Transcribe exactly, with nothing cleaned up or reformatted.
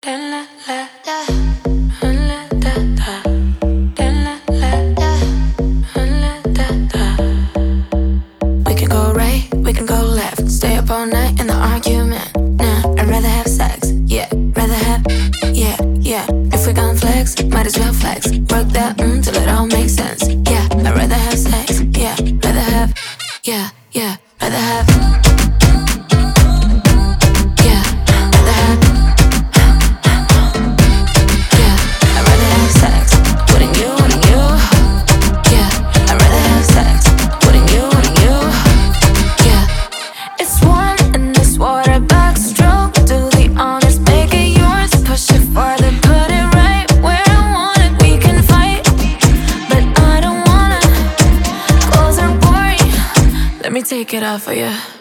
We can go right, we can go left. Stay up all night in the argument. Nah, I'd rather have sex. Yeah, rather have, yeah, yeah. If we gon' flex, might as well flex. Work that mm till it all makes sense. Yeah, I'd rather have sex. Yeah, rather have, yeah, yeah, rather have. Yeah, rather have. Yeah, I'd rather have sex. Wouldn't you, wouldn't you? Yeah, I'd rather have sex. Wouldn't you, wouldn't you? Yeah, it's warm in this water backstroke. Do the honors, make it yours. Push it farther, put it right where I want it. We can fight, but I don't wanna. Clothes are boring. Let me take it off for you.